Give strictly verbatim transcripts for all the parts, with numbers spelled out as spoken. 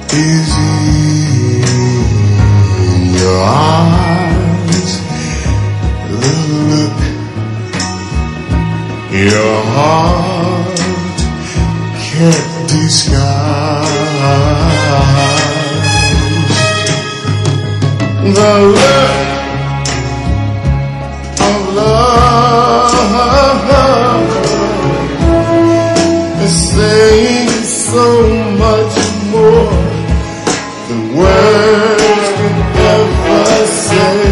is in your eyes. The look your heart can't disguise. The look of love is saying so much more than words can ever say.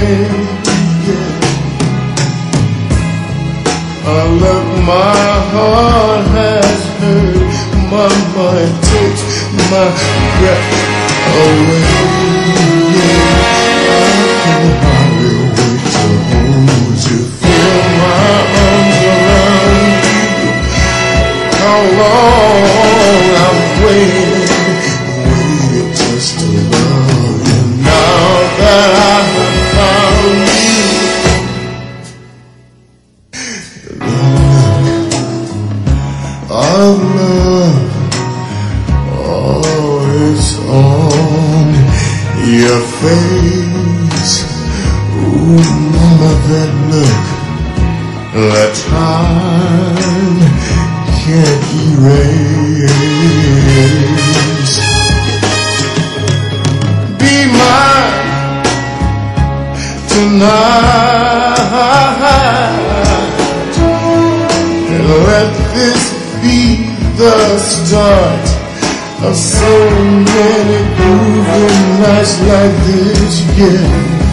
Yeah. A look my heart has heard, mama, it takes my breath away. Yeah. I can hardly wait to hold you, feel my arms around you. How long I've waited, waited just to love you. Now that I have found you, the look of love, oh, it's on your face. Ooh, mama, that look, that time can't erase. Be mine tonight, and let this be the start of so many grooving nights like this, yeah.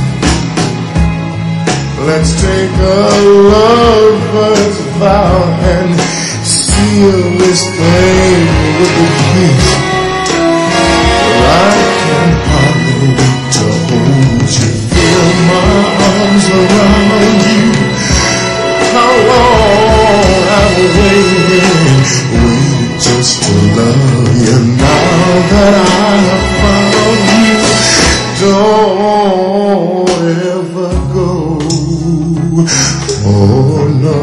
Let's take a lover's vow and seal this thing with a kiss. I can hardly wait to hold you, feel my arms around you. How long I've waited, waited just to love you. Now that I have found you, don't ever go. Oh no.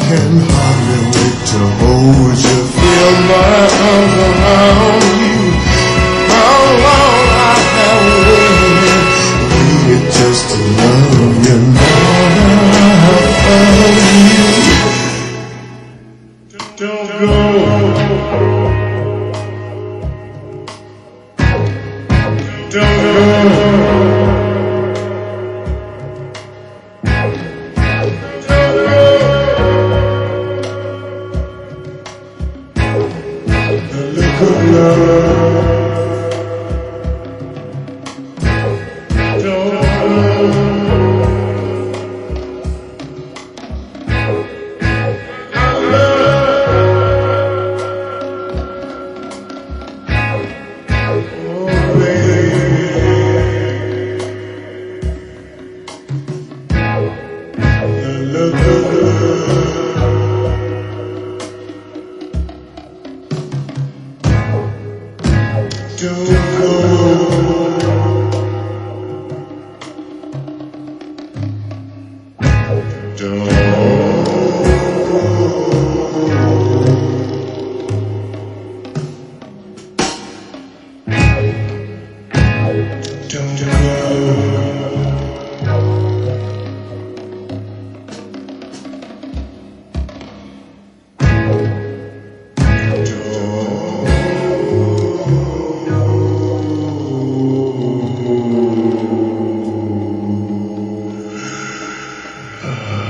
can hardly wait to hold you, feel my arms around you. How long I have waited, waited just to love you. Now that I found you, don't go. Don't go. Uh...